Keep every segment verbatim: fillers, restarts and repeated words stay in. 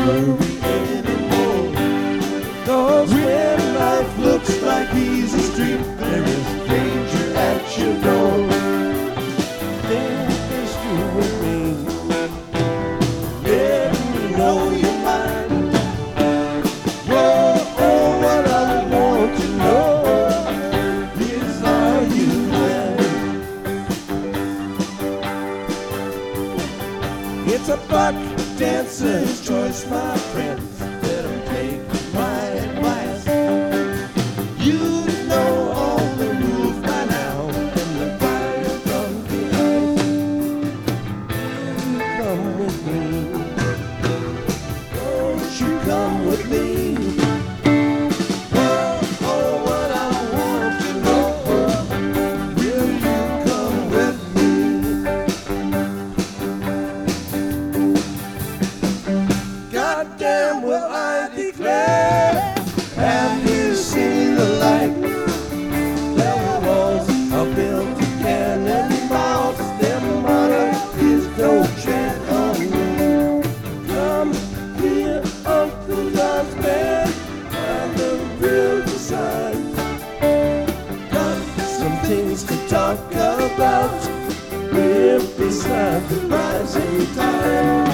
worry anymore. Cause when life looks like easy street, there is danger at your door. Then it's true with me. Let me know your mind. Whoa, oh, what I want to know is, are you there? It's a buck dancer's choice, my friends. Let 'em take my advice. You know all the rules by now, and the fire from behind. Come with me. Won't you come with me? Whoa, oh, what I want to know. Will you come with me? Goddamn, will I declare? Have you seen the light? There was a built cannonballs. Them monarchies don't tread on me. Come here, Uncle John's band, and the riverside. Got some things to talk about. We're beside the rising tide.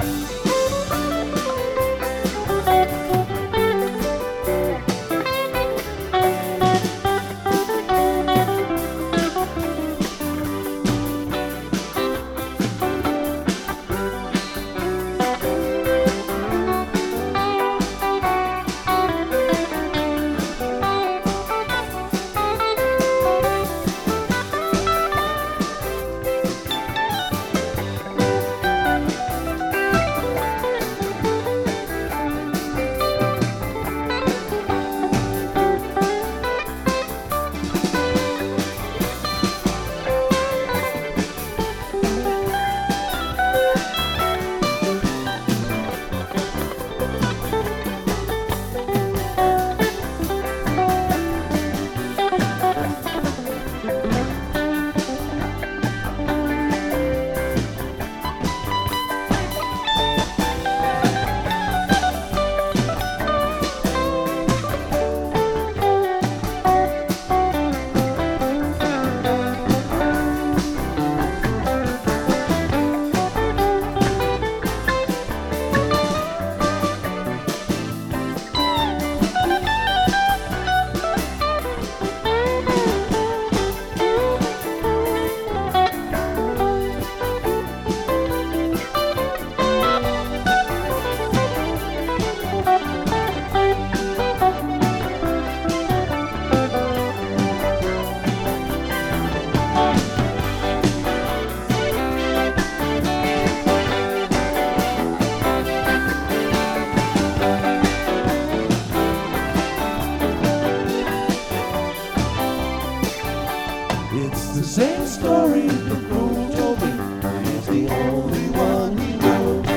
It's the same story the fool told me. He's the only one he knows.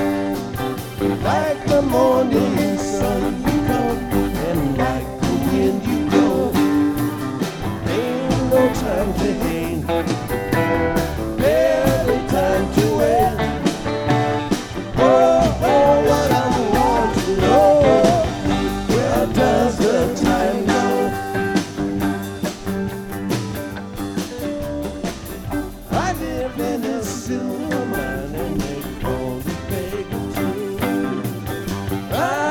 Like the morning sun you come, and like the wind you go. Ain't no time to hate, barely time to wait. Oh, oh, what I want to know, where does the time go? I live in a silver mine, and they call me Vegas too. I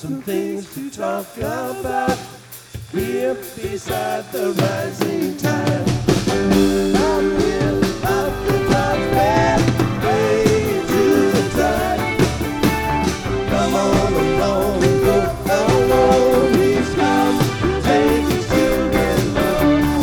some things to talk about here beside the rising tide. I'm here out the clouds back way to the tide. Come on along, go along, he's come to take his children home.